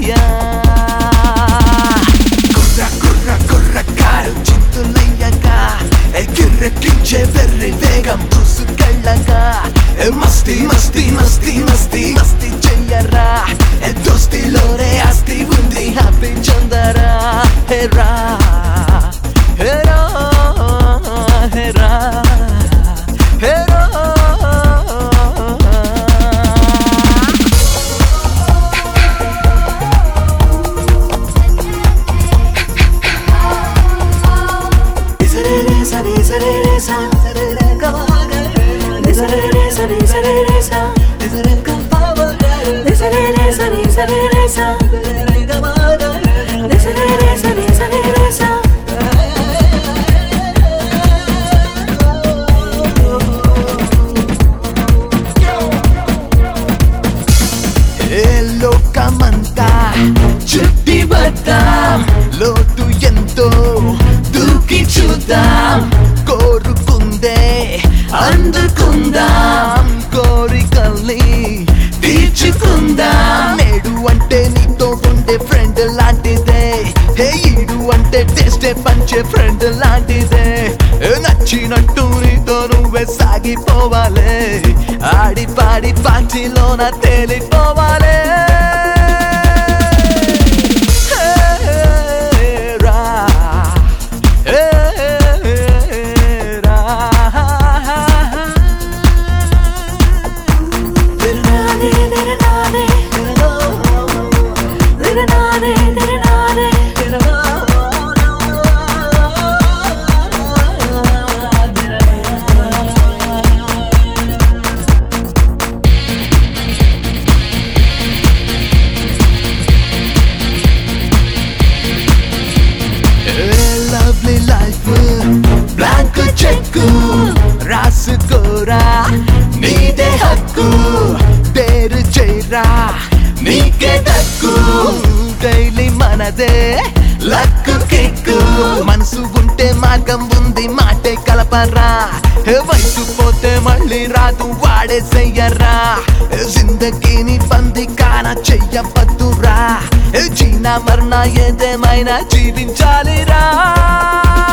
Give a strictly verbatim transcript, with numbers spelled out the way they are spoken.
చెయ్యా కుర్ర కుర్ర కుర్ర కారు చింతులయ్యగా కిర్రెక్కించే వెర్రి వేగం దూసుకెళ్ళగా మస్తీ మస్తీ మస్తీ మస్తీ మస్తీ చెయ్యరా దోస్తీలోనే ఆస్తి ఉంది హ్యాపీ చందరా హెరా హెరా హెరా హెరా లోకమంతా చుట్టి వద్దాం లోతు ఎంతో దూకి చూద్దాం కోరుకుందే అందుకుందాం కోరికల్ని తీర్చుకుందాం నేడు అంటే నీతో ఉండే ఫ్రెండ్ లాంటిదే హే ఈడు అంటే టేస్టే పంచే ఫ్రెండ్ లాంటిదే నచ్చినట్టు నీతో నువ్వే సాగిపోవాలే ఆడి పాడి పాచిలోన తేలిపోవాలే లవ్లీ లైఫ్ బ్లాంక్ చెక్ రాసుకోరా నీదే హక్కు పేరు చేయరా నీకే దక్కు డైలీ మనదే లక్కు కిక్కు మనసు ఉంటే మార్గం ఉంది మాటే కలపరా వయసు పోతే మళ్ళీ రాదు వాడే చెయ్యరా జిందగీని బంది కాన చెయ్యవద్దురా జీనా మరణ ఏదేమైనా జీవించాలిరా